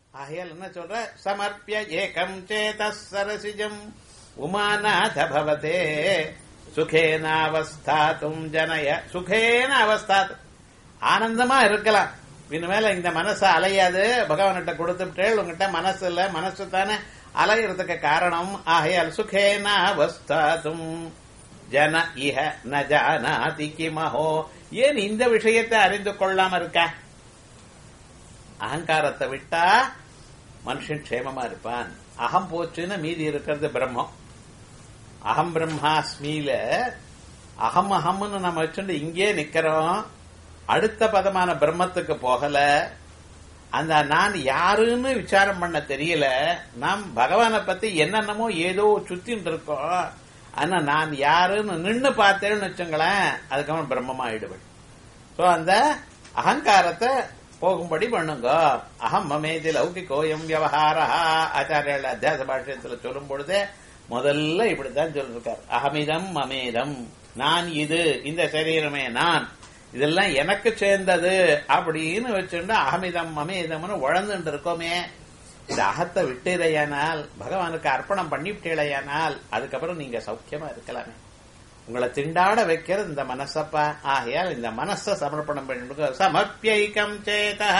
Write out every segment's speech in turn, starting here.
ஆகையால் என்ன சொல்ற, சமர்ப்பிய ஏகம் சேதஸ் சரசிஜம் உமாநாத பவதே சுகேன அவஸ்தாதும் ஜனய. சுகேன அவஸ்தாதும், ஆனந்தமா இருக்கலாம். இனிமேல இந்த மனசு அலையாது, பகவான்கிட்ட கொடுத்துட்டேள், உங்ககிட்ட மனசு இல்ல, மனசு தானே அலையிறதுக்கு காரணம். ஆகையால் சுகேன அவஸ்தாதும் ஜன இஹ ந ஜானாதி கிமஹோ. ஏன் இந்த விஷயத்தை அறிந்து கொள்ளாம இருக்க? அகங்காரத்தை விட்டா மனுஷன் க்ஷேமமா இருப்பான். அகம் போச்சுன்னு மீதி இருக்கிறது பிரம்மம். அகம் பிரம்மாஸ்மியில அகம் அகம்னு நம்ம வச்சுட்டு இங்கே நிக்கிறோம். அடுத்த பதமான பிரம்மத்துக்கு போகல. அந்த நான் யாருன்னு விசாரம் பண்ண தெரியல. நாம் பகவானை பத்தி என்னென்னமோ ஏதோ சுத்தின்னு இருக்கோம். ஆனா நான் யாருன்னு நின்னு பார்த்தேன்னு வச்சுங்களேன், அதுக்கப்புறம் பிரம்மமா ஆயிடுவேன். சோ அந்த அகங்காரத்தை போகும்படி பண்ணுங்க. அகம் மமேதி லௌகிகோயம் வியவஹாரா. ஆச்சாரியால் அத்தியாச பாஷ்யத்துல சொல்லும் பொழுதே முதல்ல இப்படித்தான் சொல்லிருக்கார். அகமிதம் மமேதம், நான் இது, இந்த சரீரமே நான், இதெல்லாம் எனக்கு சேர்ந்தது அப்படின்னு வச்சுட்டு அகமிதம் மமேதம்னு உழந்துட்டு இருக்கோமே. இந்த அகத்தை விட்டுறையானால், பகவானுக்கு அர்ப்பணம் பண்ணிவிட்டேளையானால், அதுக்கப்புறம் நீங்க சௌக்கியமா இருக்கலாமே. உங்களை திண்டாட வைக்கிறது இந்த மனசப்பா. ஆகையால் இந்த மனசை சமர்ப்பணம் பண்ணி சமப்பியைக்கம் சேதா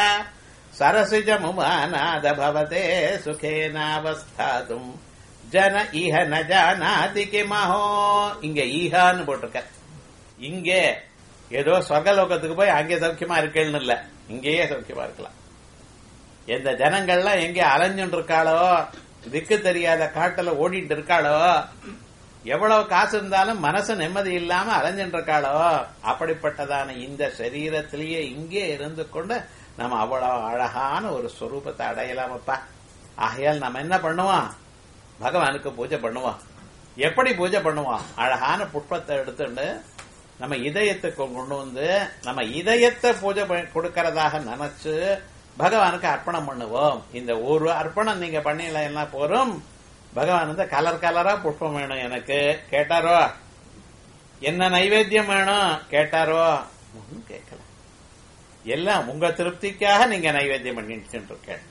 சரசிஜமுமாநாத பவதே சுகேனாவஸ்தாதும் ஜன ஈஹ ந ஜானாதி கிமஹோ. இங்க ஈஹான்னு போட்டிருக்க. இங்கே ஏதோ சொர்க்கலோகத்துக்கு போய் அங்கே சௌக்கியமா இருக்கேன்னு இல்ல, இங்கேயே சௌக்கியமா இருக்கலாம். எந்த ஜனங்கள்லாம் எங்கே அலைஞ்சுட்டு இருக்காளோ, திக்கு தெரியாத காட்டுல ஓடிட்டு இருக்காளோ, எவ்வளவு காசு இருந்தாலும் மனசு நிம்மதி இல்லாம அலைஞ்சுட்டு இருக்காளோ, அப்படிப்பட்டதான இந்த சரீரத்திலேயே இங்கே இருந்து கொண்டு நம்ம அவ்வளவு அழகான ஒரு ஸ்வரூபத்தை அடையலாமப்பா. ஆகையால் நம்ம என்ன பண்ணுவோம்? பகவானுக்கு பூஜை பண்ணுவோம். எப்படி பூஜை பண்ணுவோம்? அழகான புஷ்பத்தை எடுத்துட்டு நம்ம இதயத்துக்கு கொண்டு வந்து நம்ம இதயத்தை பூஜை கொடுக்கறதாக நினைச்சு பகவானுக்கு அர்ப்பணம் பண்ணுவோம். இந்த ஒரு அர்ப்பணம் நீங்க பண்ணல என்ன போறோம்? பகவான் வந்து கலர் கலரா புஷ்பம் வேணும் எனக்கு கேட்டாரோ, என்ன நைவேத்தியம் வேணும் கேட்டாரோ, ஒன்னும் கேட்கல. எல்லாம் உங்க திருப்திக்காக நீங்க நைவேத்தியம் பண்ணிட்டு இருக்க.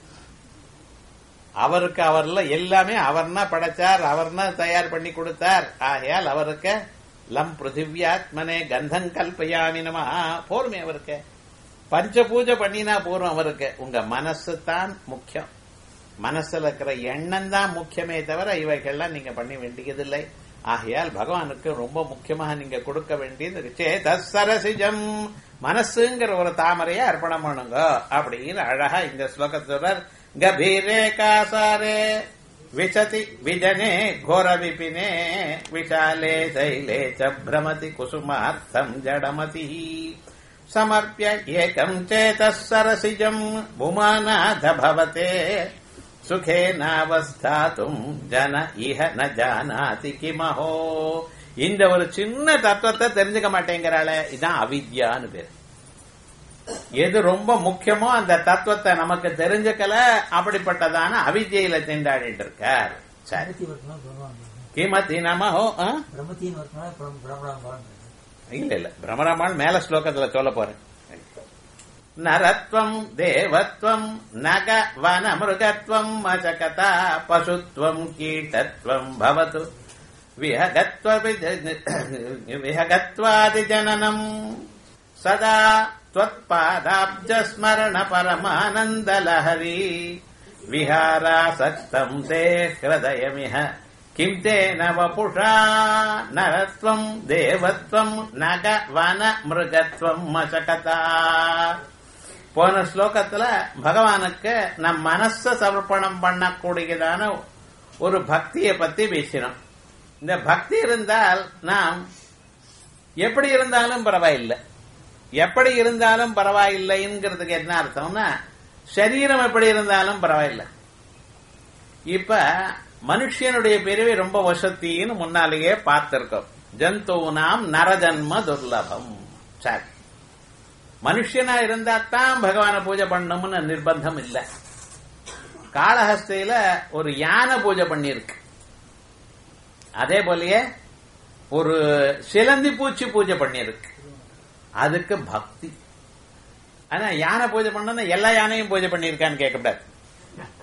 அவருக்கு அவர்ல எல்லாமே அவர்னா படைச்சார், அவர்னா தயார் பண்ணி கொடுத்தார். ஆகையால் அவருக்கு லம் பிருத்திவியாத்மனே கந்தம் கல்பயாமி நம போருமே. அவருக்கு பஞ்ச பூஜை பண்ணினா போறோம். அவருக்கு உங்க மனசு தான் முக்கியம். மனசுல இருக்கிற எண்ணம் தான் முக்கியமே தவிர இவைகள்லாம் நீங்க பண்ண வேண்டியதில்லை. ஆகையால் பகவானுக்கு ரொம்ப முக்கியமாக நீங்க கொடுக்க வேண்டியது சேதசரசிஜம், மனசுங்கிற ஒரு தாமரையை அர்ப்பணம் பண்ணுங்க அப்படின்னு அழகா இந்த ஸ்லோகத்துடன் கபீரே காசாரே விசதி விஜனே கோர விபினே விஷாலே சைலே ச பிரமதி குசுமார்த்தம் ஜடமதி சமர்ப்பிய ஏகம் சேதஸ் சரசிஜம் புமாநாத பவதே சுகேனாவஸ்தாதும் ஜன இஹ ந ஜானாதி கிமஹோ. இந்த ஒரு சின்ன தத்துவத்தை தெரிஞ்சுக்க மாட்டேங்கிறாளே, இதான் அவித்யான்னு பேர். எது ரொம்ப முக்கியமோ அந்த தத்துவத்தை நமக்கு தெரிஞ்சுக்கல, அப்படிப்பட்டதான அவித்யில திண்டாடிட்டு இருக்கார். சரி, கிமதி நமஹோ. இல்ல இல்ல, பிரம்மராமான் மேல ஸ்லோகத்துல சொல்ல போறேன். நரத்வம் தேவத்வம் நக வன மிருகத்வம் மசகதா பசுத்வம் கீட்டத்வம் பவது விஹகத்வாதி ஜனனம் சதா त्वत्पादाब्ज स्मरण परमानंद लहरी विहारासक्तं ते हृदयमिह किं तेन वपुषा नरत्वं देवत्वं नग वन मृगत्वं मशकता. போன ஸ்லோகத்துல பகவானுக்கு நம் மனச சமர்ப்பணம் பண்ணக்கூடியதான ஒரு பக்தியை பத்தி பேசினோம். இந்த பக்தி இருந்தால் நாம் எப்படி இருந்தாலும் பரவாயில்லை, எப்படி இருந்தாலும் பரவாயில்லைங்கிறதுக்கு என்ன அர்த்தம்னா, சரீரம் எப்படி இருந்தாலும் பரவாயில்லை. இப்ப மனுஷனுடைய பிறவி ரொம்ப வசத்தின்னு முன்னாலேயே பார்த்திருக்கோம். ஜந்தூனாம் நரஜன்ம துர்லபம். சரி, மனுஷனா இருந்தாத்தான் பகவான பூஜை பண்ணணும்னு நிர்பந்தம் இல்லை. காளஹஸ்தியில ஒரு யானை பூஜை பண்ணிருக்கு, அதே போலயே ஒரு சிலந்தி பூச்சி பூஜை பண்ணிருக்கு. அதுக்கு பக்தி. ஆனா யானை பூஜை பண்ணா எல்லா யானையும் பூஜை பண்ணிருக்கான்னு கேட்கக்கூடாது.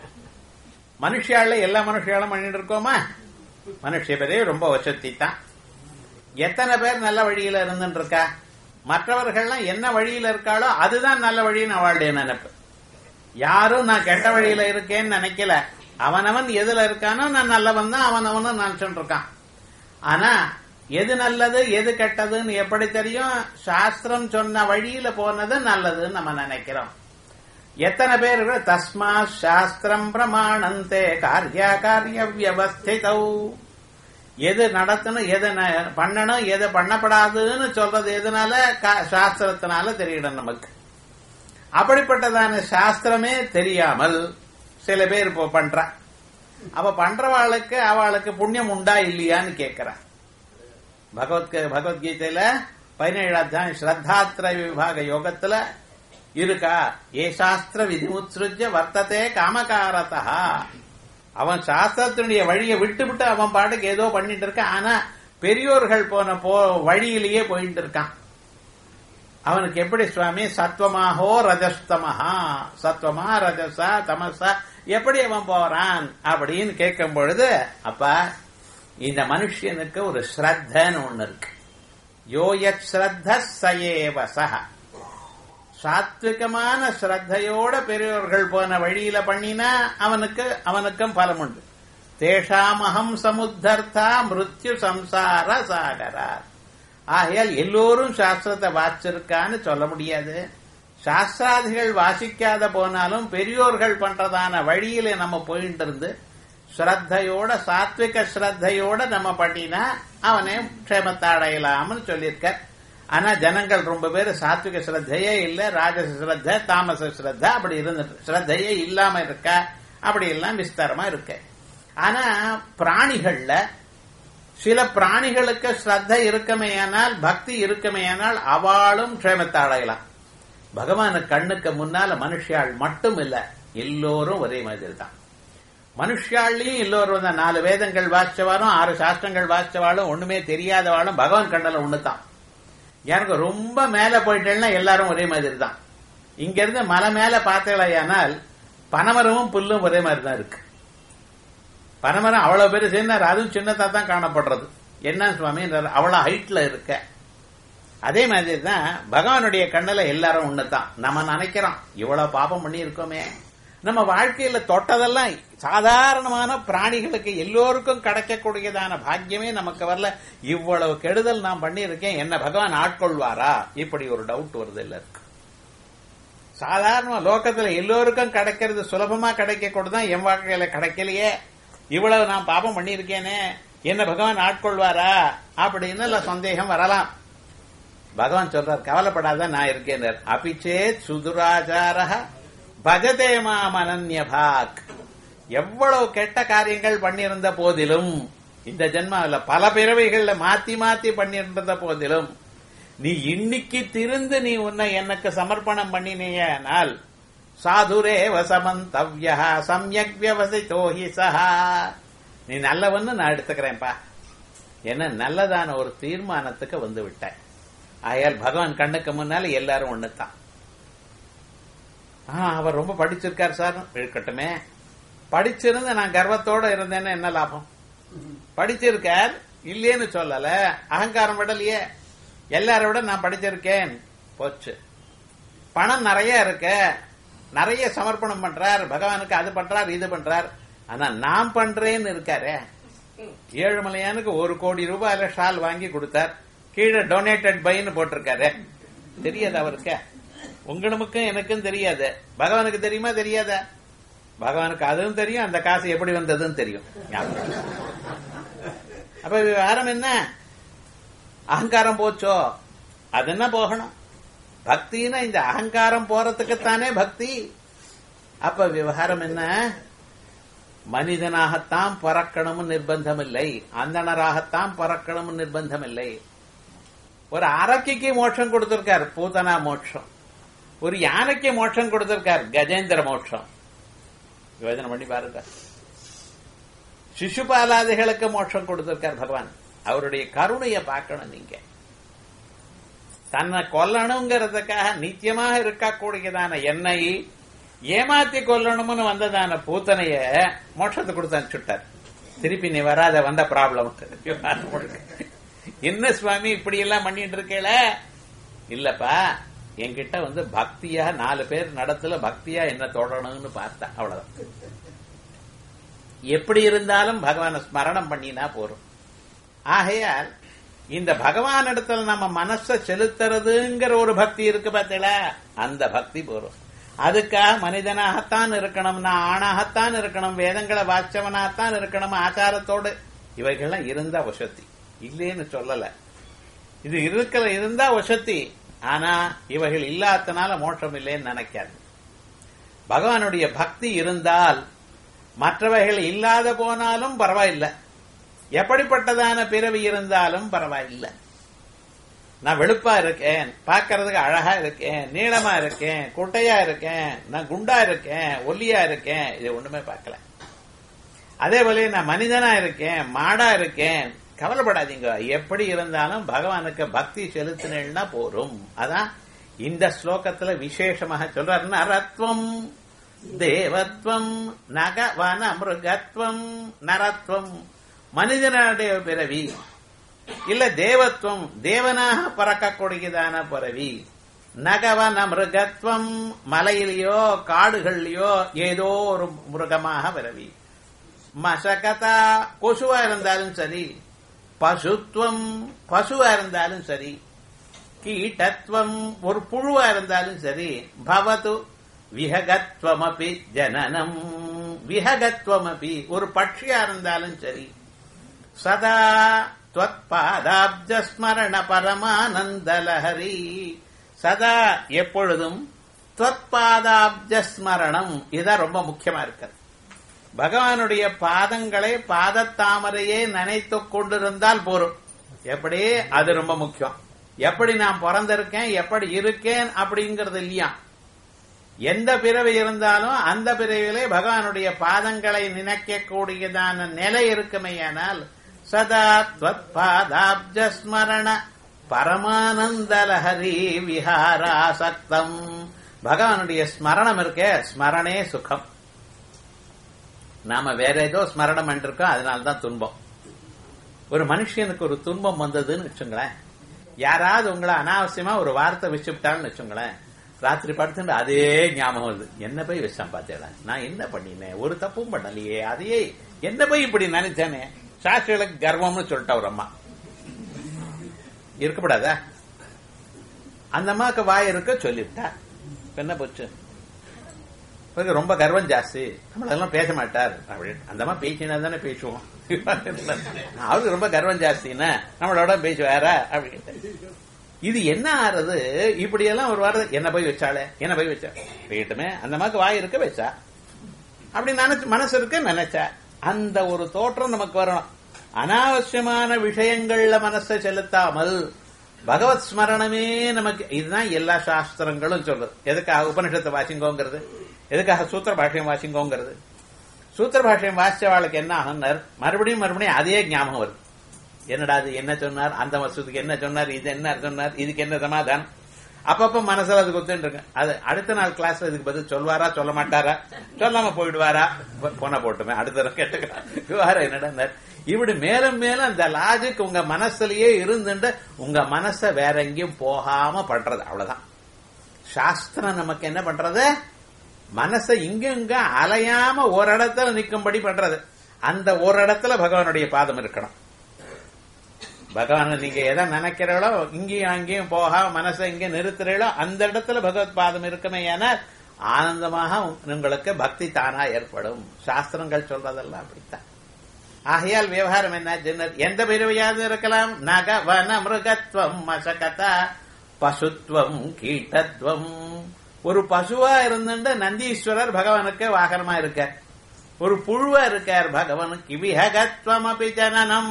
மனுஷியால எல்லா மனுஷியாலும் பண்ணிட்டு இருக்கோமா? மனுஷ பேரே ரொம்ப வசதி தான். எத்தனை பேர் நல்ல வழியில இருந்துட்டு இருக்கா? மற்றவர்கள்லாம் என்ன வழியில இருக்காளோ அதுதான் நல்ல வழின்னு அவளுடைய நினைப்பு. யாரும் நான் கெட்ட வழியில இருக்கேன்னு நினைக்கல. அவனவன் எதுல இருக்கானோ நான் நல்லவன் தான் அவனவனும் நினைச்சுட்டு இருக்கான். ஆனா எது நல்லது எது கெட்டதுன்னு எப்படி தெரியும்? சாஸ்திரம் சொன்ன வழியில போனது நல்லதுன்னு நம்ம நினைக்கிறோம். எத்தனை பேர் தஸ்மா சாஸ்திரம் பிரமாணந்தே கார்யா காரிய வியவஸ்திதௌ. எது நடத்தணும் எது பண்ணணும் எது பண்ணப்படாதுன்னு சொல்றது எதனால? சாஸ்திரத்தினால தெரியணும் நமக்கு. அப்படிப்பட்டதான சாஸ்திரமே தெரியாமல் சில பேர் இப்போ பண்ற. அவ பண்றவாளுக்கு அவளுக்கு புண்ணியம் உண்டா இல்லையான்னு கேட்கிற. பகவத்கீதையில 17 அத்தியாயம் ஸ்ரத்தாத்ர விபாக யோகத்துல இருக்கா? ஏ சாஸ்திர விதிமுத்ஸ்ருஜ்ய வர்த்ததே காமகாரதா. அவன் சாஸ்திரத்தினுடைய வழியை விட்டு அவன் பாட்டுக்கு ஏதோ பண்ணிட்டு இருக்கான். ஆனா பெரியோர்கள் போன வழியிலேயே போயிட்டு இருக்கான். அவனுக்கு எப்படி சுவாமி? சத்வமாகோ ரஜஸ்தமஹா, சத்வமா ரஜசா தமசா, எப்படி அவன் போறான் அப்படின்னு கேட்கும் பொழுது, அப்ப இந்த மனுஷனுக்கு ஒரு ஸ்ரத்தன்னு ஒண்ணு இருக்கு. யோயத் ஸ்ரத்த சயேவசஹ. சாத்விகமான ஸ்ரத்தையோட பெரியவர்கள் போன வழியில பண்ணினா அவனுக்கும் பலம் உண்டு. தேஷாமகம் சமுத்தர்த்தா மிருத்யு சம்சார சாகரா. ஆகையால் எல்லோரும் சாஸ்திரத்தை வாசிச்சிருக்கான்னு சொல்ல முடியாது. சாஸ்திராதிகள் வாசிக்காத போனாலும் பெரியோர்கள் பண்றதான வழியில நம்ம போயிட்டு இருந்து ஸ்ரத்தையோட சாத்விக ஸ்ரத்தையோட நம்ம பண்ணினா அவனே க்ஷேமத்தை அடையலாம்னு சொல்லியிருக்க. ஆனா ஜனங்கள் ரொம்ப பேர் சாத்விக ஸ்ரத்தையே இல்ல, ராஜச ஸ்ரத்த தாமச ஸ்ரத்த அப்படி இருந்துட்டு ஸ்ரத்தையே இல்லாம இருக்க. அப்படி எல்லாம் விஸ்தாரமா இருக்கு. ஆனா பிராணிகள்ல சில பிராணிகளுக்கு ஸ்ரத்த இருக்குமேயானால் பக்தி இருக்குமேயானால் அவளும் க்ஷேமத்தை அடையலாம். பகவான கண்ணுக்கு முன்னால மனுஷியாள் மட்டும் இல்ல, எல்லோரும் ஒரே மாதிரி தான். மனுஷியாள்லயும் எல்லோரும் தான். 4 வேதங்கள் வாசிச்சவாலும் 6 சாஸ்திரங்கள் வாசிச்சவாளும் ஒண்ணுமே தெரியாதவாளும் பகவான் கண்ணுல ஒண்ணுதான். எனக்கு ரொம்ப மேல போயிட்டேன்னா எல்லாரும் ஒரே மாதிரி தான். இங்க இருந்து மலை மேல பார்த்தேனால் பனைமரமும் புல்லும் ஒரே மாதிரி தான் இருக்கு. பனைமரம் அவ்வளவு பேரு சேர்ந்தார், அதுவும் சின்னதா தான் காணப்படுறது. என்ன சுவாமி அவ்வளவு ஹைட்ல இருக்க. அதே மாதிரி தான் பகவானுடைய கண்ணுல எல்லாரும் ஒண்ணுதான். நம்ம நினைக்கிறோம் இவ்வளவு பாபம் பண்ணி இருக்கோமே, நம்ம வாழ்க்கையில தொட்டதெல்லாம் சாதாரணமான பிராணிகளுக்கு எல்லோருக்கும் கிடைக்கக்கூடியதான பாக்கியமே நமக்கு வரல. இவ்வளவு கெடுதல் நான் பண்ணியிருக்கேன், என்ன பகவான் ஆட்கொள்வாரா? இப்படி ஒரு டவுட் வருது எல்லாருக்கு. சாதாரண லோகத்துல எல்லோருக்கும் கிடைக்கிறது சுலபமா கிடைக்க கூடதான் என் வாழ்க்கையில கிடைக்கலையே, இவ்வளவு நான் பாபம் பண்ணியிருக்கேனே, என்ன பகவான் ஆட்கொள்வாரா அப்படின்னு சந்தேகம் வரலாம். பகவான் சொல்றார், கவலைப்படாத நான் இருக்கேன். அபிச்சேத் சுதுராச்சார பஜதே மாம் அனன்யபாக். எவ்வளவு கெட்ட காரியங்கள் பண்ணியிருந்த போதிலும், இந்த ஜென்மாவில பல பிறவைகள்ல மாத்தி மாத்தி பண்ணியிருந்த போதிலும், நீ இன்னைக்கு திருந்து நீ உன்னை எனக்கு சமர்ப்பணம் பண்ணினேயானால் சாதுரே வசமந்தவ்யா சம்யக் வியவசிதோ ஹி சஹா. நீ நல்லவன்னு நான் எடுத்துக்கிறேன்ப்பா. என்ன நல்லதான ஒரு தீர்மானத்துக்கு வந்து விட்டேன். ஆயால் பகவான் கண்ணுக்கு முன்னால எல்லாரும் ஒண்ணுதான். அவர் ரொம்ப படிச்சிருக்கார் சார், இருக்கட்டுமே. படிச்சிருந்து நான் கர்வத்தோட இருந்தேன்னு என்ன லாபம்? படிச்சிருக்கார் இல்லேன்னு சொல்லல, அகங்காரம் விடலையே. எல்லாரை விட நான் படிச்சிருக்கேன் போச்சு. பணம் நிறைய இருக்க, நிறைய சமர்ப்பணம் பண்றார் பகவானுக்கு, அது பண்றார் இது பண்றார். ஆனா நான் பண்றேன்னு இருக்காரு. ஏழுமலையானுக்கு 1 கோடி ரூபாயில ஷால் வாங்கி கொடுத்தார், கீழே டொனேட்டட் பைன்னு போட்டிருக்காரு. தெரியாது அவருக்கு, உங்களுக்கும் எனக்கும் தெரியாது. பகவானுக்கு தெரியுமா? தெரியாத. பகவானுக்கு அதுவும் தெரியும், அந்த காசு எப்படி வந்ததுன்னு தெரியும். அப்ப விவகாரம் என்ன? அகங்காரம் போச்சோ, அது என்ன போகணும்? பக்தினா இந்த அகங்காரம் போறதுக்குத்தானே பக்தி. அப்ப விவகாரம் என்ன? மனிதனாகத்தான் பறக்கணும்னு நிர்பந்தம் இல்லை, அந்தனராகத்தான் பறக்கணும்னு நிர்பந்தம் இல்லை. ஒரு அரக்கிக்கு மோட்சம் கொடுத்திருக்கார், பூதனா மோட்சம். ஒரு யானைக்கு மோட்சம் கொடுத்திருக்கார், கஜேந்திர மோட்சம். யோஜனை பண்ணி பாருங்க. சிசுபாலாதிகளுக்கு மோட்சம் கொடுத்திருக்கார் பகவான். அவருடைய கருணையை பார்க்கணும். நீங்க தன்னை கொல்லணுங்கிறதுக்காக நித்தியமாக இருக்கக்கூடியதான என்னை ஏமாத்தி கொல்லணும்னு வந்ததான பூத்தனைய மோட்சத்தை கொடுத்து அனுப்பிச்சுட்டார். திருப்பி நீ வராத, வந்த ப்ராப்ளம். என்ன சுவாமி இப்படி எல்லாம் பண்ணிட்டு இருக்கேல? இல்லப்பா, என்கிட்ட பக்தியா 4 பேர் நடத்துல பக்தியா என்ன தொடரணும்னு பார்த்தா, அவ்வளவுதான். எப்படி இருந்தாலும் பகவான ஸ்மரணம் பண்ணினா போறோம். ஆகையால் இந்த பகவான் இடத்துல நம்ம மனச செலுத்துறதுங்கிற ஒரு பக்தி இருக்கு பார்த்தீங்களா, அந்த பக்தி போறோம். அதுக்காக மனிதனாகத்தான் இருக்கணும், நான் ஆணாகத்தான் இருக்கணும், வேதங்களை வாச்சவனாகத்தான் இருக்கணும், ஆச்சாரத்தோடு இவைகள்லாம் இருந்தா வசதி இல்லேன்னு சொல்லல. இது இருந்தா வசதி. ஆனா இவைகள் இல்லாதனால மோட்சம் இல்லைன்னு நினைக்காது. பகவானுடைய பக்தி இருந்தால் மற்றவைகள் இல்லாத போனாலும் பரவாயில்லை, எப்படிப்பட்டதான பிறவி இருந்தாலும் பரவாயில்லை. நான் வெளுப்பா இருக்கேன், பார்க்கறதுக்கு அழகா இருக்கேன், நீளமா இருக்கேன், குட்டையா இருக்கேன், நான் குண்டா இருக்கேன், ஒல்லியா இருக்கேன், இது ஒண்ணுமே பார்க்கல. அதே போல நான் மனிதனா இருக்கேன், மாடா இருக்கேன், கவலைப்படாதீங்க. எப்படி இருந்தாலும் பகவானுக்கு பக்தி செலுத்தினா போரும். அதான் இந்த ஸ்லோகத்துல விசேஷமாக சொல்றார். நரத்வம் தேவத்வம் நகவன மிருகத்வம். நரத்வம் மனிதனுடைய பிறவி, இல்ல தேவத்வம் தேவனாக பறக்கக்கூடியதான பிறவி. நகவன மிருகத்வம் மலையிலேயோ காடுகள்லயோ ஏதோ ஒரு மிருகமாக பிறவி. மசகதா கொசுவா இருந்தாலும் சரி, பசுத்வம் பசுவா இருந்தாலும் சரி, கீட்டத்வம் ஒரு புழுவா இருந்தாலும் சரி, பவது விஹகத்வமபி ஜனனம். விஹகத்வமபி ஒரு பட்சியா இருந்தாலும் சரி, சதா த்வத்பாதாப்ஜ ஸ்மரண பரமானந்தலஹரி. சதா எப்பொழுதும் த்வத்பாதாப்ஜ ஸ்மரணம், இதுதான் ரொம்ப முக்கியமா இருக்கிறது. பகவானுடைய பாதங்களை பாதத்தாமரையே நினைத்துக் கொண்டிருந்தால் போரும். எப்படி? அது ரொம்ப முக்கியம். எப்படி நான் பிறந்திருக்கேன், எப்படி இருக்கேன் அப்படிங்கிறது இல்லையா. எந்த பிறவி இருந்தாலும் அந்த பிறவிலே பகவானுடைய பாதங்களை நினைக்கக்கூடியதான நிலை இருக்குமேயானால் சதா த்வத்பாதாப்ஜ ஸ்மரண பரமானந்தலஹரி விஹாராசக்தம். பகவானுடைய ஸ்மரணம் இருக்கே, ஸ்மரணே சுகம். நாம வேற ஏதோ ஸ்மரணம் பண்ணிருக்கோம், அதனால்தான் துன்பம். ஒரு மனுஷனுக்கு ஒரு துன்பம் வந்ததுன்னு வச்சுங்களேன், யாராவது உங்களை அனாவசியமா ஒரு வார்த்தை வச்சுட்டான்னு வச்சுங்களேன், ராத்திரி படுத்துட்டு அதே ஞாபகம் வருது. என்ன போய் விஷம் பார்த்தேடா, நான் என்ன பண்ணினேன், ஒரு தப்பும் பண்ணலையே, அதையே என்ன போய் இப்படி நினைச்சேனே. சாஸ்திரிகளுக்கு கர்வம்னு சொல்லிட்டா ஒரு அம்மா இருக்கப்படாதா? அந்த அம்மாவுக்கு வாய் இருக்க சொல்லிவிட்டா, என்ன போச்சு, ரொம்ப கர்வம் ஜாஸ்தி, நம்மளெல்லாம் பேச மாட்டார் அப்படின்னு. அந்த அம்மா பேசினா தானே பேசுவோம். அவருக்கு ரொம்ப கர்வம் ஜாஸ்தின்னா நம்மளோட பேசுவாரா அப்படின்னு. இது என்ன ஆறுது? இப்படி எல்லாம் ஒரு வாரம் என்ன போய் வச்சாலே, என்ன போய் வச்சா வீட்டுமே, அந்த அம்மாவுக்கு வாய் இருக்க வச்சா, அப்படி நினைச்சு மனசு இருக்க நினைச்சா, அந்த ஒரு தோற்றம் நமக்கு வரணும். அனாவசியமான விஷயங்கள்ல மனசை செலுத்தாமல் பகவத் ஸ்மரணமே நமக்கு. இதுதான் எல்லா சாஸ்திரங்களும் சொல்றது. எதுக்காக உபனிஷத்தை வாசிங்கோங்கிறது, எதுக்காக சூத்திர பாஷ்யம் வாசிங்கோங்கிறது. சூத்திர பாஷ்யம் வாசிச்சவாளுக்கு என்ன ஆகுனர், மறுபடியும் மறுபடியும் அதே ஞாபகம் வருது. என்னடா அது என்ன சொன்னார், அந்த வசத்துக்கு என்ன சொன்னார், இது என்ன சொன்னார், இதுக்கு என்ன சமாதானம். அப்பப்ப மனசுல அது குத்துட்டு இருக்கு. அது அடுத்த நாள் கிளாஸ்ல இதுக்கு பதில் சொல்வாரா சொல்ல மாட்டாரா, சொல்லாம போயிடுவாரா, போன போட்டுமே அடுத்த கேட்டுக்கிறார் என்னடா. இப்படி மேலும் மேலும் அந்த லாஜிக் உங்க மனசுலயே இருந்துட்டு உங்க மனச வேற எங்கேயும் போகாம பண்றது. அவ்வளவுதான் சாஸ்திரம் நமக்கு என்ன பண்றது, மனசை இங்க அலையாம ஒரு இடத்துல நிக்கும்படி பண்றது. அந்த ஒரு இடத்துல பகவானுடைய பாதம் இருக்கணும். பகவான நீங்க எதை நினைக்கிறீங்களோ இங்கேயும் அங்கேயும் போகாம மனசை இங்க நிறுத்துறீங்களோ அந்த இடத்துல பகவத் பாதம் இருக்குமே. ஏன்னா ஆனந்தமாக உங்களுக்கு பக்தி தானா ஏற்படும். சாஸ்திரங்கள் சொல்றதெல்லாம் அப்படித்தான். ஆகையால் விவகாரம் என்ன, எந்த பிறவியாவது இருக்கலாம். நக வன மிருகத்துவம் மசகதா பசுத்துவம் கீட்டத்துவம். ஒரு பசுவா இருந்துட்டு நந்தீஸ்வரர் பகவானுக்கு வாகனமா இருக்கார். ஒரு புழுவா இருக்கார் பகவானுக்கு. விஹகத்வம் அபி ஜனனம்.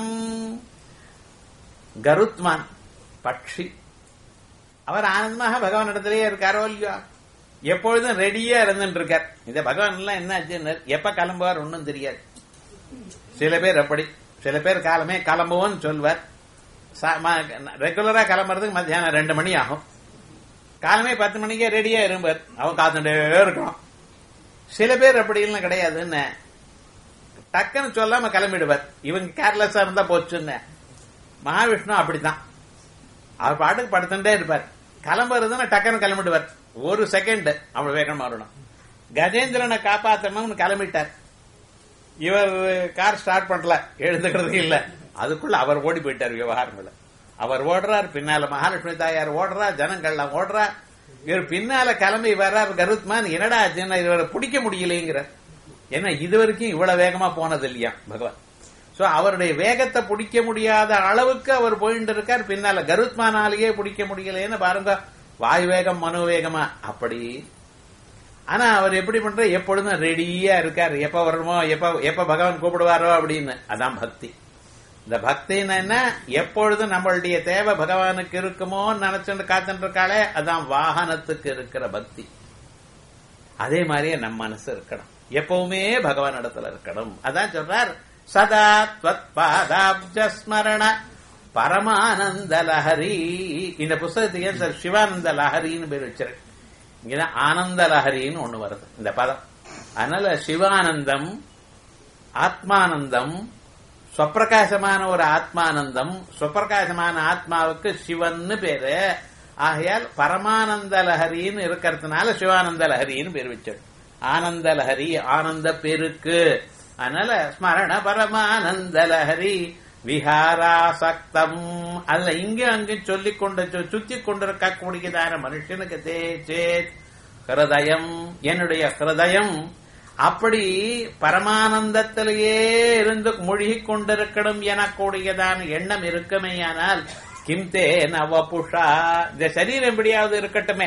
கருத்மான் பட்சி, அவர் ஆனந்தமாக பகவான் இடத்திலேயே இருக்காரோ இல்லையோ, எப்பொழுதும் ரெடியா இருந்துட்டு இருக்கார். இந்த பகவான் எல்லாம் என்ன ஆச்சுன்னு எப்ப கிளம்புவார் ஒன்னும் தெரியாது. சில பேர் அப்படி, சில பேர் காலமே கிளம்புவோன்னு சொல்வார். ரெகுலரா கிளம்புறதுக்கு மத்தியானம் 2 மணி ஆகும். காலமே 10 மணிக்கே ரெடியா இருப்பார். அவன் காத்துட்டே இருக்கணும். சில பேர் அப்படி இல்லை கிடையாதுன்னு டக்குன்னு சொல்லாம கிளம்பிடுவார். இவங்க கேர்லெஸ்ஸா இருந்தா போச்சுன்னு. மகாவிஷ்ணு அப்படித்தான், அவர் பாட்டுக்கு படுத்துட்டே இருப்பார். கிளம்புறதுன்னா டக்குன்னு கிளம்பிடுவார். ஒரு செகண்ட் அவ்வளவு வேகமா வரணும். கஜேந்திரனை காப்பாற்றணும்னு கிளம்பிட்டார். இவர் கார் ஸ்டார்ட் பண்ணல, எழுந்துக்கிறது இல்ல. அதுக்குள்ள அவர் ஓடி போயிட்டார். விவகாரங்கள அவர் ஓடுறார், பின்னால மகாலட்சுமி தாயார் ஓடுறா, ஜனங்கள்லாம் ஓடுறா. இவர் பின்னால கிளம்பி வர்றார். கருத்மான் என்னடா இவரை பிடிக்க முடியலைங்கிற. ஏன்னா இது வரைக்கும் இவ்வளவு வேகமா போனது இல்லையா பகவான். சோ அவருடைய வேகத்தை பிடிக்க முடியாத அளவுக்கு அவர் போயிட்டு இருக்கார். பின்னால கருத்மானாலேயே பிடிக்க முடியலன்னு பாருங்க. வாயு வேகம் மனு வேகமா அப்படி. ஆனா அவர் எப்படி பண்ற, எப்பொழுதும் ரெடியா இருக்கார். எப்ப வரணுமோ, எப்ப பகவான் கூப்பிடுவாரோ அப்படின்னு. அதான் பக்தி. இந்த பக்தின்னு என்ன, எப்பொழுதும் நம்மளுடைய தேவை பகவானுக்கு இருக்குமோ நினைச்சுட்டு காத்துட்டு இருக்காளே, அதான் வாகனத்துக்கு இருக்கிற பக்தி. அதே மாதிரியே நம்ம மனசு இருக்கணும், எப்பவுமே பகவான் இடத்துல இருக்கணும். அதான் சொல்றார், சதா த்வத் பாதாப்ஜ ஸ்மரண பரமானந்த லஹரி. இந்த புஸ்தகத்துக்கு ஏன் சார் சிவானந்த லஹரின்னு பேர் வச்சிருக்கு? இங்கதான் ஆனந்த லஹரின்னு ஒண்ணு வருது இந்த பதம். அதனால சிவானந்தம், ஆத்மானந்தம், ஸ்வப்பிரகாசமான ஒரு ஆத்மானந்தம். ஸ்வப்பிரகாசமான ஆத்மாவுக்கு சிவன்னு பேரு. ஆகையால் பரமானந்த லஹரின்னு இருக்கிறதுனால சிவானந்த லஹரின்னு பேர் வச்சது. ஆனந்த லஹரி ஆனந்த பெருக்கு. அதனால ஸ்மரண பரமானந்த லஹரி விஹாராசக்தம். அதுல இங்க அங்கு சொல்லிக் கொண்டு சுத்தி கொண்டிருக்கக்கூடியதான மனுஷனுக்கு சேத் ஹிருதயம், என்னுடைய ஹிருதயம் அப்படி பரமானந்தத்திலேயே இருந்து மூழ்கி கொண்டிருக்கணும் எனக்கூடியதான எண்ணம் இருக்குமேயானால் கிம்தே நவபுஷா, இந்த சரீரம் எப்படியாவது இருக்கட்டுமே,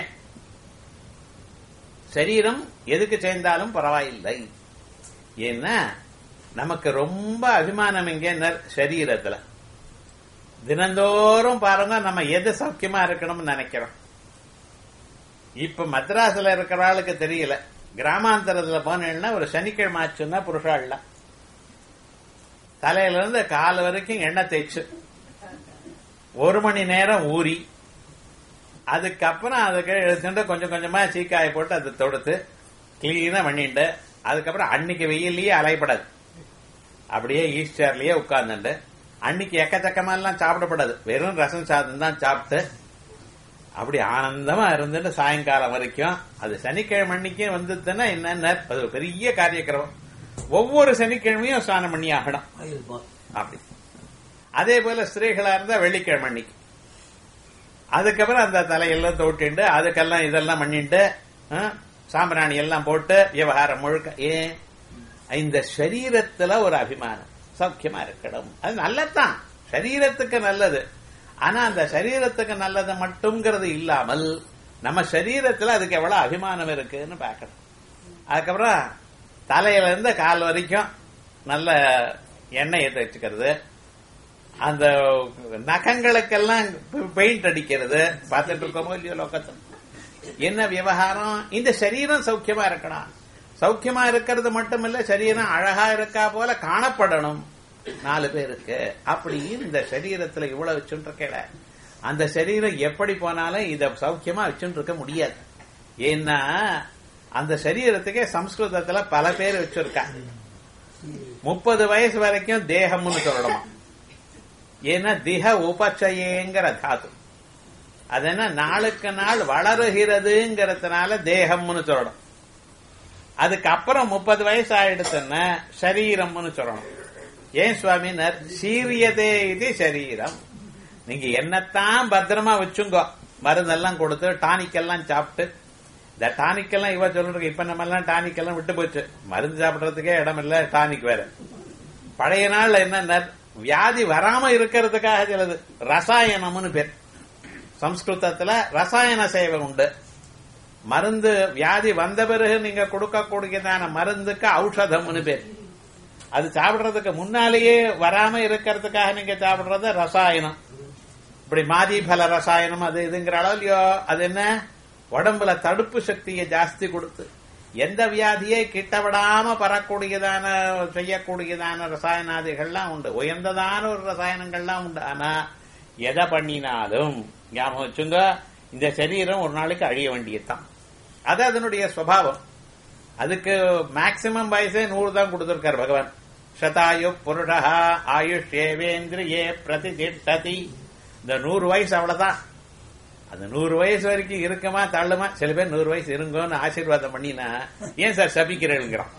சரீரம் எதுக்கு சேர்ந்தாலும் பரவாயில்லை. ஏன்னா நமக்கு ரொம்ப அபிமானம் எங்க சரீரத்துல. தினந்தோறும் பாருங்க நம்ம எது சௌக்கியமா இருக்கணும்னு நினைக்கிறோம். இப்ப மദ്രാஸ்ல இருக்கிற ஆளுக்கு தெரியல, கிராமாந்தரத்துல போனேன்னா ஒரு சனிக்கிழமை ஆச்சுன்னா புருஷாள்லாம் தலையில இருந்து கால் வரைக்கும் எண்ணெய் தேய்ச்சு 1 மணி நேரம் ஊறி, அதுக்கப்புறம் அதுக்கு எடுத்துட்டு கொஞ்சம் கொஞ்சமா சீக்காய போட்டு அதை தொடுத்து கிளீனா பண்ணிட்டு, அதுக்கப்புறம் அன்னைக்கு வெயிலேயே அலைப்படாது, அப்படியே ஈஸ்டர்லயே உட்கார்ந்துட்டு அன்னைக்கு எக்கச்சக்கமா எல்லாம் சாப்பிடப்படாது, வெறும் ரசம் சாதம் தான் சாப்பிட்டு அப்படி ஆனந்தமா இருந்துட்டு சாயங்காலம் வரைக்கும். அது சனிக்கிழமை அன்னைக்கே வந்துச்சுன்னா என்னன்னா அது ஒரு பெரிய காரியக்கிரமம். ஒவ்வொரு சனிக்கிழமையும் ஸ்நானம் பண்ணி ஆகணும். அப்படி அதே போல ஸ்திரீகளா இருந்தா வெள்ளிக்கிழமை அன்னைக்கு, அதுக்கப்புறம் அந்த தலையெல்லாம் தோட்டிண்டு அதுக்கெல்லாம் இதெல்லாம் பண்ணிட்டு சாம்பிராணி எல்லாம் போட்டு விவகாரம் முழுக்க. ஏன் இந்த சரீரத்துல ஒரு அபிமானம், சௌக்கியமா இருக்கணும். அது நல்லதான், சரீரத்துக்கு நல்லது. ஆனா அந்த சரீரத்துக்கு நல்லது மட்டும்ங்கிறது இல்லாமல் நம்ம சரீரத்துல அதுக்கு எவ்வளவு அபிமானம் இருக்குன்னு பார்க்கணும். அதுக்கப்புறம் தலையில இருந்து கால் வரைக்கும் நல்ல எண்ணெயை தேய்ச்சிக்கிறது, அந்த நகங்களுக்கெல்லாம் பெயிண்ட் அடிக்கிறது. பார்த்துட்டு இருக்கோமோ இல்லையோ லோகத்தில் என்ன விவகாரம். இந்த சரீரம் சௌக்கியமா இருக்கணும். சௌக்கியமா இருக்கிறது மட்டுமில்ல, சரீரம் அழகா இருக்கா போல காணப்படணும் 4 பேருக்கு. அப்படி இந்த சரீரத்துல இவ்வளவு வச்சுட்டு இருக்கல, அந்த சரீரம் எப்படி போனாலும் இத சௌக்கியமா வச்சுட்டு இருக்க முடியாது. ஏன்னா அந்த சரீரத்துக்கே சம்ஸ்கிருதத்துல பல பேர் வச்சிருக்காங்க. 30 வயசு வரைக்கும் தேகம்னு சொல்லணுமா. ஏன்னா திஹ உபச்சயங்கிற தாது, அது என்ன நாளுக்கு நாள் வளருகிறதுங்கிறதுனால தேகம்னு சொல்லணும். அதுக்கப்புறம் 30 வயசு ஆயிடுச்சுன்னா சரீரம்னு சொல்லணும். ஏன் சுவாமினர் சீரியதே இது சரீரம். நீங்க என்னத்தான் பத்திரமா வச்சுங்கோ, மருந்தெல்லாம் கொடுத்து டானிக் எல்லாம் சாப்பிட்டு, இந்த டானிக் எல்லாம் இவ சொல்லிருக்கு. இப்ப நம்ம எல்லாம் டானிக் எல்லாம் விட்டு போச்சு, மருந்து சாப்பிடறதுக்கே இடம் இல்ல, டானிக் வேற. பழைய நாள்ல என்ன வியாதி வராம இருக்கிறதுக்காக சிலது ரசாயனம்னு பேர். சம்ஸ்கிருதத்துல ரசாயன சேவை உண்டு. மருந்து வியாதி வந்த பிறகு நீங்க கொடுக்கக்கூடியதான மருந்துக்கு ஔஷதம்னு பேர். அது சாப்பிடுறதுக்கு முன்னாலேயே வராம இருக்கிறதுக்காக நீங்க சாப்பிடுறது ரசாயனம். இப்படி மாதிபல ரசாயனம் அது இதுங்கிற அளவுலயோ அது என்ன உடம்புல தடுப்பு சக்தியை ஜாஸ்தி கொடுத்து எந்த வியாதியை கிட்டவிடாம பரக்கூடியதான செய்யக்கூடியதான ரசாயனாதிகள்லாம் உண்டு. உயர்ந்ததான ஒரு ரசாயனங்கள்லாம் உண்டு. ஆனா எதை பண்ணினாலும் ஞாபகம் வச்சுங்க, இந்த சரீரம் ஒரு நாளைக்கு அழிய வேண்டியதுதான். அது அதனுடைய சுபாவம். அதுக்கு மேக்சிமம் வயசே 100 தான் கொடுத்திருக்கார் பகவான். சதாயு புருஷா ஆயுஷ் ஏவேந்திரியே பிரதிதிஷ்டதி. இந்த 100 வயசு அவ்வளவுதான். அந்த 100 வயசு வரைக்கும் இருக்குமா தள்ளுமா? சில பேர் 100 வயசு இருங்கன்னு ஆசீர்வாதம் பண்ணினா ஏன் சார் சபிக்கிறேங்கிறான்.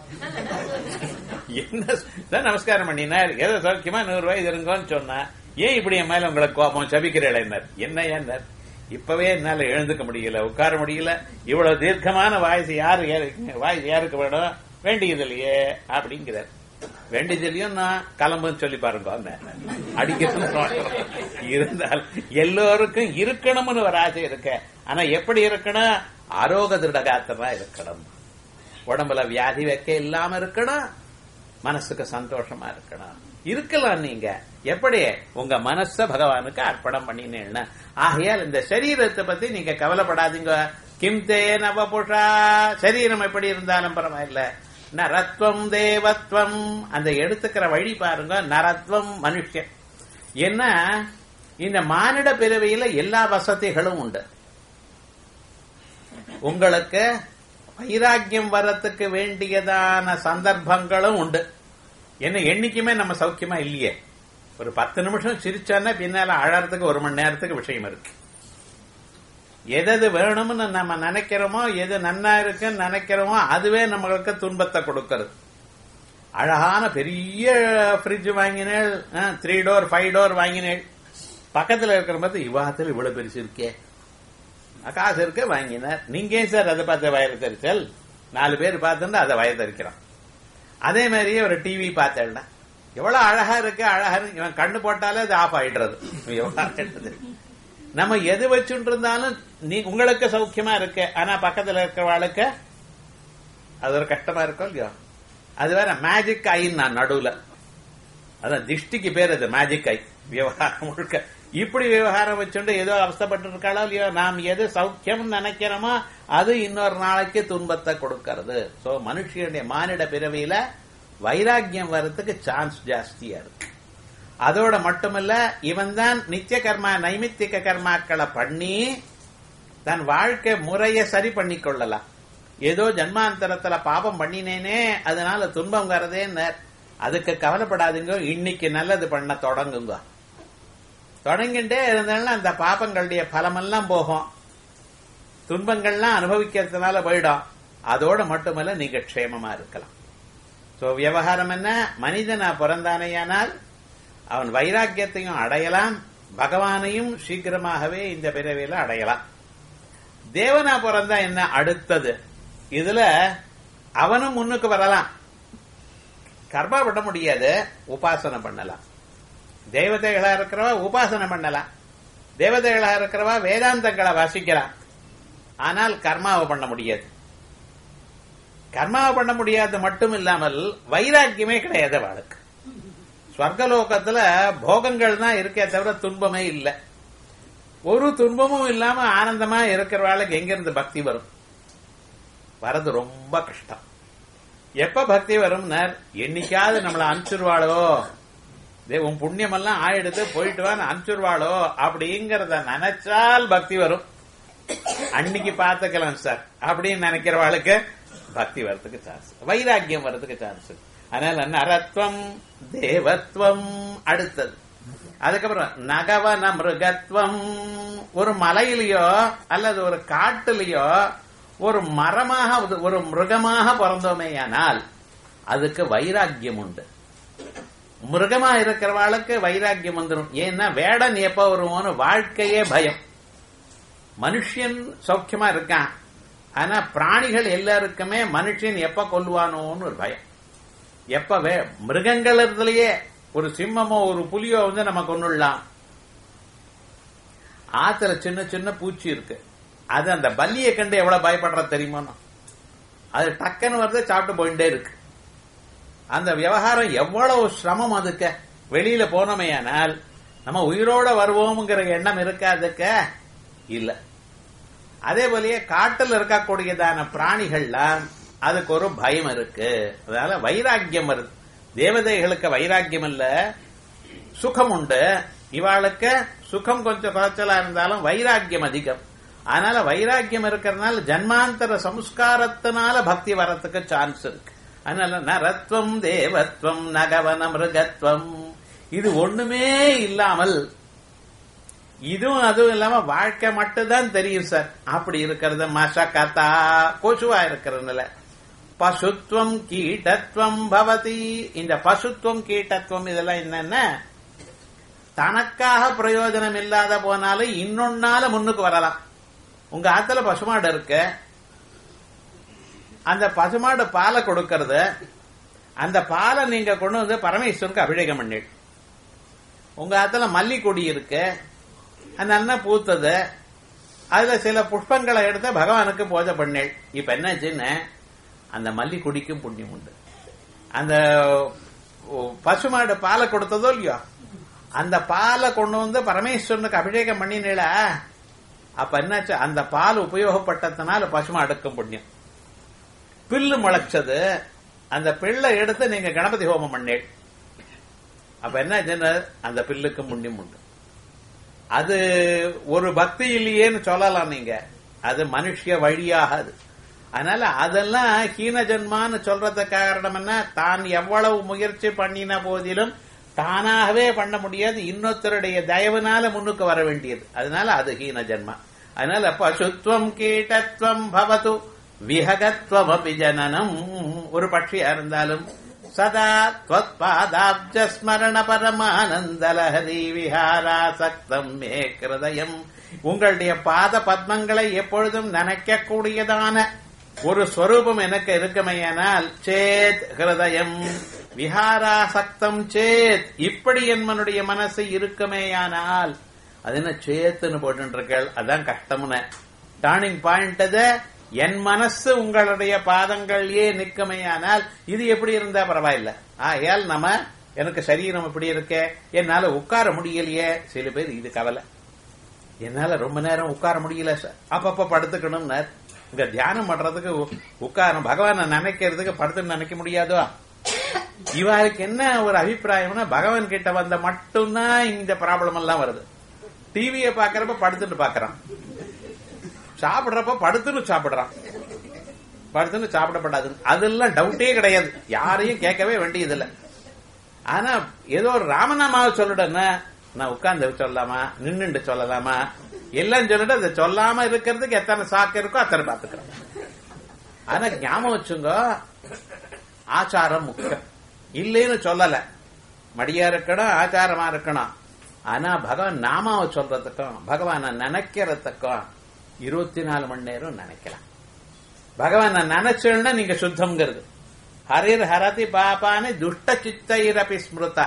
என்ன நமஸ்காரம் பண்ணினார், ஏதோ சௌக்கியமா 100 வயசு இருங்கன்னு சொன்னா ஏன் இப்படி என் மேல உங்களுக்கு கோபம் சபிக்கிறேன்? என்ன ஏன்னார், இப்பவே என்னால எழுந்துக்க முடியல, உட்கார முடியல, இவ்வளவு தீர்க்கமான வாய்ஸ் யாருக்கு வேணும், வேண்டியது இல்லையே அப்படிங்கிறார். வேண்டியதுலயும் நான் கிளம்புன்னு சொல்லி பாருங்க, அடிக்கிறது இருந்தால் எல்லோருக்கும் இருக்கணும்னு ஒரு ஆசை இருக்க. ஆனா எப்படி இருக்கணும்? ஆரோக்கிய திருடகாத்தமா இருக்கணும், உடம்புல வியாதி வைக்க இல்லாம இருக்கணும், மனசுக்கு சந்தோஷமா இருக்கணும். இருக்கலாம் நீங்க எப்படி உங்க மனச பகவானுக்கு அர்ப்பணம் பண்ணினேன்னா. ஆகையால் இந்த சரீரத்தை பத்தி நீங்க கவலைப்படாதீங்க. கிம்தே நவபுஷா, சரீரம் எப்படி இருந்தாலும் பரவாயில்ல. நரத்வம் தேவத்வம், அந்த எடுத்துக்கிற வழி பாருங்க. நரத்வம் மனுஷன். என்ன, இந்த மானிட பிறவியில எல்லா வசதிகளும் உண்டு. உங்களுக்கு வைராக்கியம் வரத்துக்கு வேண்டியதான சந்தர்ப்பங்களும் உண்டு. என்ன என்னைக்குமே நம்ம சௌக்கியமா இல்லையே. ஒரு 10 நிமிஷம் சிரிச்சான்னா பின்னால அழறதுக்கு 1 மணி நேரத்துக்கு விஷயம் இருக்கு. எது வேணும்னு நம்ம நினைக்கிறோமோ, எது நன்னா இருக்குன்னு நினைக்கிறோமோ அதுவே நம்மளுக்கு துன்பத்தை கொடுக்கிறது. அழகான பெரிய ஃப்ரிட்ஜ் வாங்கினேள், 3 டோர் 5 டோர் வாங்கினேள், பக்கத்துல இருக்கிற பார்த்து இவாத்துல இவ்வளவு பெருசு இருக்கே, காசு இருக்க வாங்கினார். நீங்க ஏன் சார் அதை பார்த்து வயது தெரிச்சல்? 4 பேர் பார்த்துட்டு அதை வயது தெரிக்கிறான். அதே மாதிரியே ஒரு டிவி பார்த்தேன்னா எவ்வளவு அழகா இருக்கு, அழகா இருக்கு, இவன் கண்ணு போட்டாலே அது ஆஃப் ஆயிடுறது. நம்ம எது வச்சுட்டு இருந்தாலும் உங்களுக்கு சௌக்கியமா இருக்கு, ஆனா பக்கத்துல இருக்கிறவாளுக்கு அது ஒரு கஷ்டமா இருக்கும் இல்லையோ. அது வேற மேஜிக் ஐன்னு நான் நடுவுல, அதான் திஷ்டிக்கு பேர் அது மேஜிக் ஐ. விவகாரம் முழுக்க இப்படி விவகாரம் வச்சுட்டு ஏதோ அவஸ்தப்பட்டு இருக்காளோ இல்லையோ, நாம் எது சௌக்கியம் நினைக்கிறோமோ அது இன்னொரு நாளைக்கு துன்பத்தை கொடுக்கிறது. சோ மனுஷனுடைய மானிட பிறவியில வைராக்கியம் வர்றதுக்கு சான்ஸ் ஜாஸ்தியா இருக்கு. அதோட மட்டுமல்ல, இவன் தான் நித்திய கர்மா நைமித்திக கர்மாக்களை பண்ணி தன் வாழ்க்கை முறைய சரி பண்ணி கொள்ளலாம். ஏதோ ஜன்மாந்தரத்துல பாபம் பண்ணினேனே அதனால துன்பம் வரதேன்னு அதுக்கு கவலைப்படாதீங்க. இன்னைக்கு நல்லது பண்ண தொடங்குங்க. தொடங்கிட்டே இருந்தாலும் அந்த பாபங்களுடைய பலமெல்லாம் போகும், துன்பங்கள்லாம் அனுபவிக்கிறதுனால போயிடும். அதோட மட்டுமல்ல நீங்க க்ஷேமமா இருக்கலாம். சோ விவகாரம் என்ன, மனிதனா பிறந்தானேயானால் அவன் வைராக்கியத்தையும் அடையலாம், பகவானையும் சீக்கிரமாகவே இந்த பிறவியில அடையலாம். தேவனா பிறந்தா என்ன அடுத்தது, இதுல அவனும் முன்னுக்கு வரலாம். கர்மா பண்ண முடியாது, உபாசனை பண்ணலாம். தேவதைகளா இருக்கிறவா உபாசனை பண்ணலாம், தேவதைகளா இருக்கிறவா வேதாந்தங்களை வாசிக்கலாம். ஆனால் கர்மாவை பண்ண முடியாது. கர்மாவை பண்ண முடியாது மட்டும் இல்லாமல் வைராக்கியமே கிடையாது வாழ்க்கை. ஸ்வர்கலோகத்துல போகங்கள் தான் இருக்கே தவிர துன்பமே இல்லை. ஒரு துன்பமும் இல்லாம ஆனந்தமா இருக்கிறவாளுக்கு எங்கிருந்து பக்தி வரும்? வரது ரொம்ப கஷ்டம். எப்ப பக்தி வரும்? என்னைக்காவது நம்மளை அனுப்பிச்சிருவாளோ, உன் புண்ணியம் எல்லாம் ஆயிடுத்து போயிட்டு வான்னு அனுப்பிச்சிருவாளோ அப்படிங்கறத நினைச்சால் பக்தி வரும். அன்னைக்கு பார்த்துக்கலாம் சார் அப்படின்னு நினைக்கிறவாளுக்கு பக்தி வர்றதுக்கு சான்ஸ், வைராக்கியம் வர்றதுக்கு சான்ஸ். அதனால நரத்வம் தேவத்வம் அடுத்தது. அதுக்கப்புறம் நகவன மிருகத்வம், ஒரு மலையிலயோ அல்லது ஒரு காட்டுலயோ ஒரு மரமாக ஒரு மிருகமாக பிறந்தோமேயானால் அதுக்கு வைராக்கியம் உண்டு. மிருகமா இருக்கிறவாளுக்கு வைராக்கியம் வந்துடும். ஏன்னா வேடன் எப்ப வருவோன்னு வாழ்க்கையே பயம். மனுஷன் சௌக்கியமா இருக்கான், ஆனா பிராணிகள் எல்லாருக்குமே மனுஷன் எப்ப கொல்லுவானோன்னு ஒரு பயம். எப்ப மிருகங்களே ஒரு சிம்மமோ ஒரு புலியோ வந்து நம்ம கொண்டுடலாம். ஆத்துல சின்ன சின்ன பூச்சி இருக்கு, அது அந்த பல்லியை கண்டு எவ்வளவு பயப்படுற தெரியுமா? அது டக்குன்னு வந்து சாப்பிட்டு போயிட்டே இருக்கு. அந்த விவகாரம் எவ்வளவு சிரமம். அதுக்கு வெளியில போனோமேயானால் நம்ம உயிரோட வருவோம்ங்கிற எண்ணம் இருக்காதுக்க இல்ல. அதே போலயே காட்டில் இருக்கக்கூடியதான பிராணிகள்லாம் அதுக்கு ஒரு பயம் இருக்கு. அதனால வைராக்கியம் வருது. தேவதைகளுக்கு வைராக்கியம் இல்ல, சுகம் உண்டு. இவாளுக்கு சுகம் கொஞ்சம் குறைச்சலா இருந்தாலும் வைராக்கியம் அதிகம். அதனால வைராக்கியம் இருக்கிறதுனால ஜன்மாந்தர சம்ஸ்காரத்தினால பக்தி வரத்துக்கு சான்ஸ் இருக்கு. அதனால நரத்வம் தேவத்வம் நகவன மிருகத்வம் இது ஒண்ணுமே இல்லாமல் இதுவும் அதுவும் இல்லாம வாழ்க்கை மட்டும்தான் தெரியும் சார். அப்படி இருக்கிறது மசகதா கொசுவா இருக்கிறதுனால பசுத்வம் கீட்டத்வம் பவதி. இந்த பசுத்வம் கீட்டத்வம் இதெல்லாம் என்னன்னா தனக்காக பிரயோஜனம் இல்லாத போனாலும் இன்னொன்னால முன்னுக்கு வரலாம். உங்க ஆத்துல பசுமாடு இருக்கு, அந்த பசுமாடு பாலை கொடுக்கறது, அந்த பாலை நீங்க கொண்டு வந்து பரமேஸ்வரனுக்கு அபிஷேகம் பண்ணி. உங்க ஆத்துல மல்லிகொடி இருக்கு, அந்த அண்ணன் பூத்தது, அதுல சில புஷ்பங்களை எடுத்து பகவானுக்கு பூஜை பண்ணேள். இப்ப என்னாச்சுன்னு அந்த மல்லிகொடிக்கும் புண்ணியம் உண்டு. அந்த பசுமாடு பாலை கொடுத்ததோ இல்லையோ அந்த பாலை கொண்டு வந்து பரமேஸ்வரனுக்கு அபிஷேகம் பண்ணினீள, அப்ப என்னாச்சு அந்த பால் உபயோகப்பட்டதுனால பசுமாடுக்கும் புண்ணியம். பில்லு முளைச்சது, அந்த பிள்ளை எடுத்து நீங்க கணபதி ஹோமம் பண்ணேள், அப்ப என்ன அந்த பில்லுக்கும் புண்ணியம் உண்டு. அது ஒரு பக்தி இல்லையேன்னு சொல்லலாம் நீங்க, அது மனுஷ வழியாகாது. அதனால அதெல்லாம் ஹீன ஜன்மான்னு சொல்றது காரணம் என்ன, தான் எவ்வளவு முயற்சி பண்ணின போதிலும் தானாகவே பண்ண முடியாது, இன்னொருத்தருடைய தயவுனால முன்னுக்கு வர வேண்டியது. அதனால அது ஹீன ஜன்மா. அதனால பசுத்வம் கீட்டத்வம் பவது விஹகத்வம் அபி ஜனனம். ஒரு பட்சியா இருந்தாலும் சதா த்வத்பாதாப்ஜ ஸ்மரண பரமானந்தலஹரி விஹாராசக்தம் மே கிருதயம். உங்களுடைய பாத பத்மங்களை எப்பொழுதும் நினைக்கக்கூடியதான ஒரு ஸ்வரூபம் எனக்கு இருக்குமையானால் சேத் ஹிருதயம் விஹாராசக்தம் சேத், இப்படி என்னுடைய மனசு இருக்குமேயானால், அது என்ன சேத்துன்னு போட்டு அதான் கஷ்டம்னு டர்னிங் பாயிண்ட். அது என் மனசு உங்களுடைய பாதங்கள்யே நிற்குமையானால் இது எப்படி இருந்தா பரவாயில்ல. ஆகையால் நம்ம எனக்கு சரீரம் இப்படி இருக்கே, என்னால உட்கார முடியலையே. சில பேர் இது கவலை, என்னால ரொம்ப நேரம் உட்கார முடியல சார், அப்பப்ப படுத்துக்கணும்னு. இங்க தியானம் பண்றதுக்கு உட்காரம், பகவானை நினைக்கிறதுக்கு படுத்து நினைக்க முடியாதோ. இவருக்கு என்ன ஒரு அபிப்பிராயம்னா, பகவான் கிட்ட வந்த மட்டும்தான் இந்த ப்ராப்ளம் எல்லாம் வருது. டிவியை பாக்குறப்ப படுத்துட்டு பாக்குறான், சாப்பிடுறப்ப படுத்துன்னு சாப்பிடுறான், படுத்துன்னு சாப்பிடப்படாது. அதெல்லாம் டவுட்டே கிடையாது, யாரையும் கேட்கவே வேண்டியதில்லை. ஆனா ஏதோ ஒரு ராமநாமாவை சொல்லிடுன்னா, நான் உட்கார்ந்து சொல்லலாமா, நின்னுண்டு சொல்லலாமா, எல்லாம் சொல்லிட்டு அதை சொல்லாம இருக்கிறதுக்கு எத்தனை சாக்கு இருக்கோ அத்தனை பாத்துக்கிறோம். ஆனா ஞாபகம் வச்சுங்க, ஆச்சாரம் முக்கியம். இல்லைன்னு சொல்லல, மடியா இருக்கணும், ஆச்சாரமா இருக்கணும். ஆனா பகவான் நாமாவை சொல்றதுக்கும் பகவான நினைக்கிறதுக்கும் 24 மணி நேரம் நினைக்கலாம். பகவான நினைச்சுன்னா நீங்க சுத்தம்ங்கிறது. ஹரிர் ஹரதி பாபானி துஷ்ட சித்தைரபி ஸ்மிருதா.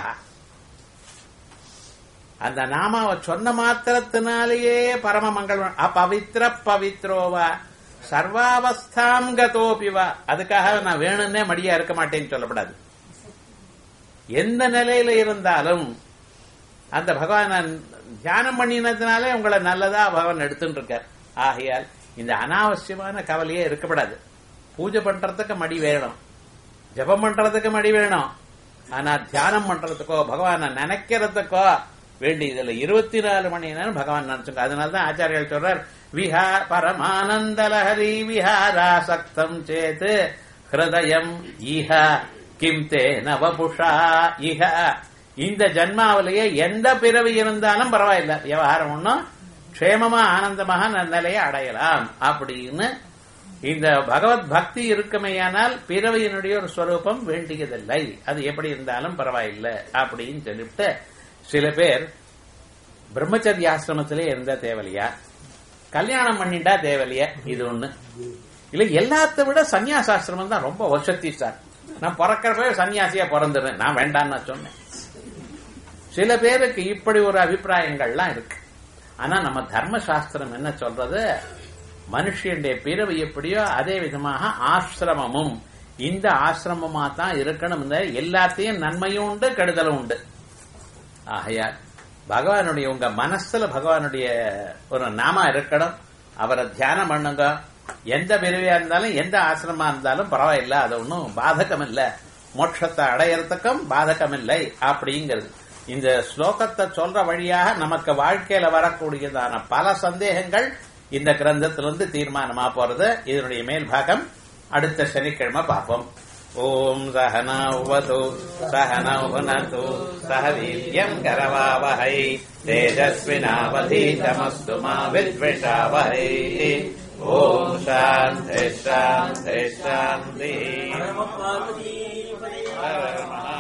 அந்த நாமாவை சொன்ன மாத்திரத்தினாலேயே பரம மங்களம். அபவித்ர பவித்ரோவா சர்வாவஸ்தாம் கதோபிவா. அதுக்காக நான் வேணும்னே மடியா இருக்க மாட்டேன்னு சொல்லப்படாது. எந்த நிலையில இருந்தாலும் அந்த பகவான தியானம் பண்ணினதுனாலே உங்களை நல்லதா பகவான் எடுத்துட்டு இருக்கார். ஆகையால் இந்த அனாவசியமான கவலையே இருக்கப்படாது. பூஜை பண்றதுக்கு மடி வேணும், ஜபம் பண்றதுக்கு மடி வேணும். ஆனா தியானம் பண்றதுக்கோ பகவான நினைக்கிறதுக்கோ வேண்டியதில்லை. 24 மணி நேரம் பகவான் நினைச்சுங்க. அதனாலதான் ஆச்சாரியர்கள் சொல்றார், விஹா பரமானந்தலஹரி விஹாராசக்தம் சேத் ஹிருதயம் ஈஹ கிம் தே நவபுஷா இஹ. இந்த ஜன்மாவிலேயே எந்த பிறவி இருந்தாலும் பரவாயில்ல, விவகாரம் ஒன்னும் க்ஷேமமா ஆனந்தமாக நிலையை அடையலாம் அப்படின்னு. இந்த பகவத் பக்தி இருக்குமையானால் பிறவியினுடைய ஒரு ஸ்வரூபம் வேண்டியதில்லை, அது எப்படி இருந்தாலும் பரவாயில்லை அப்படின்னு சொல்லிவிட்டு, சில பேர் பிரம்மச்சரிய ஆசிரமத்திலே இருந்தா தேவலையா, கல்யாணம் பண்ணிட்டா தேவலையா, இது ஒண்ணு இல்ல. எல்லாத்த விட சன்னியாசாசிரமம் தான் ரொம்ப வசதி சார். நான் பிறக்கிறப்ப சன்னியாசியா பிறந்துடுறேன், நான் வேண்டான்னு சொன்னேன். சில பேருக்கு இப்படி ஒரு அபிப்பிராயங்கள்லாம் இருக்கு. ஆனா நம்ம தர்மசாஸ்திரம் என்ன சொல்றது, மனுஷனுடைய பிறவி எப்படியோ அதே விதமாக ஆசிரமமும் இந்த ஆசிரமமா தான் இருக்கணும். எல்லாத்தையும் நன்மையும் உண்டு, கெடுதலும் உண்டு. ஆகையால் பகவானுடைய உங்க மனசுல பகவானுடைய ஒரு நாமா இருக்கணும், அவரை தியானம் பண்ணுங்க. எந்த பிறவியா இருந்தாலும் எந்த ஆசிரமா இருந்தாலும் பரவாயில்ல, அது ஒன்னும் பாதகம் இல்லை, மோட்சத்தை அடையறதுக்கும் பாதகம் இல்லை அப்படிங்கிறது. இந்த ஸ்லோகத்தை சொல்ற வழியாக நமக்கு வாழ்க்கையில வரக்கூடியதான பல சந்தேகங்கள் இந்த கிரந்தத்திலிருந்து தீர்மானமா போறது. இதனுடைய மேல் பாகம் அடுத்த சனிக்கிழமை பார்ப்போம். ஓம் சஹனௌவது சஹனௌஹுனது சஹ வீர்யம் கரவாவஹை தேஜஸ்வினாவதீதமஸ்து மா வித்விஷாவஹை. ஓம் சாந்தி சாந்தி சாந்தி.